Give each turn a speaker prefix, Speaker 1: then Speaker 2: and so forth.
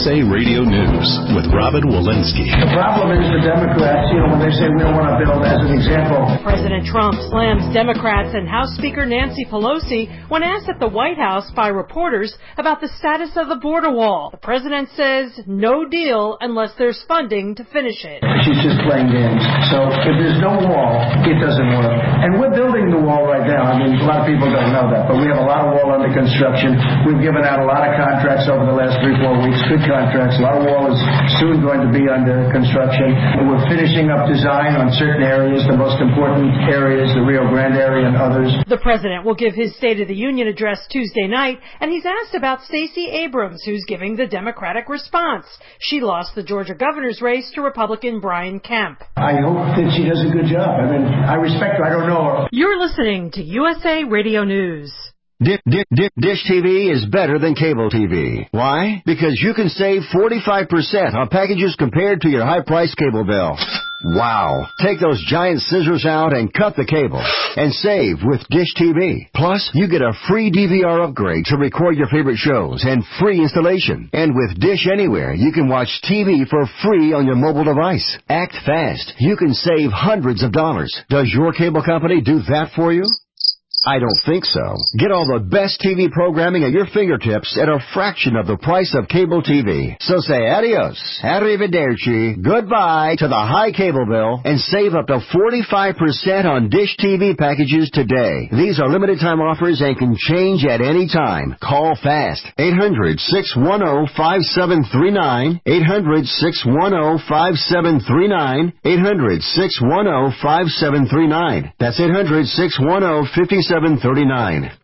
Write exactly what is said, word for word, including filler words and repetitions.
Speaker 1: S A Radio News with Robin Walensky.
Speaker 2: The problem is the Democrats, you know, when they say we don't want to build, as an example.
Speaker 3: President Trump slams Democrats and House Speaker Nancy Pelosi when asked at the White House by reporters about the status of the border wall. The president says no deal unless there's funding to finish it.
Speaker 2: She's just playing games. So if there's no wall, it doesn't work. And we're building the wall right now. I mean, a lot of people don't know that, but we have a lot of wall under construction. We've given out a lot of contracts over the last three, four weeks, good contracts. A lot of wall is soon going to be under construction. And we're finishing up design on certain areas, the most important areas, the Rio Grande area and others.
Speaker 3: The president will give his State of the Union address Tuesday night, and he's asked about Stacey Abrams, who's giving the Democratic response. She lost the Georgia governor's race to Republican Brian Kemp.
Speaker 2: I hope that she does a good job. I mean, I respect her. I don't know her.
Speaker 3: You're listening to U S A Radio News.
Speaker 4: Dish, dish, dish, Dish T V is better than cable T V. Why? Because you can save forty-five percent on packages compared to your high-priced cable bill. Wow. Take those giant scissors out and cut the cable and save with Dish T V. Plus, you get a free D V R upgrade to record your favorite shows and free installation. And with Dish Anywhere, you can watch T V for free on your mobile device. Act fast. You can save hundreds of dollars. Does your cable company do that for you? I don't think so. Get all the best T V programming at your fingertips at a fraction of the price of cable T V. So say adios, arrivederci, goodbye to the high cable bill and save up to forty-five percent on Dish T V packages today. These are limited time offers and can change at any time. Call fast. eight hundred, six one zero, five seven three nine. eight hundred, six one zero, five seven three nine. eight hundred, six one zero, five seven three nine. That's eight hundred, six one zero, five seven three nine.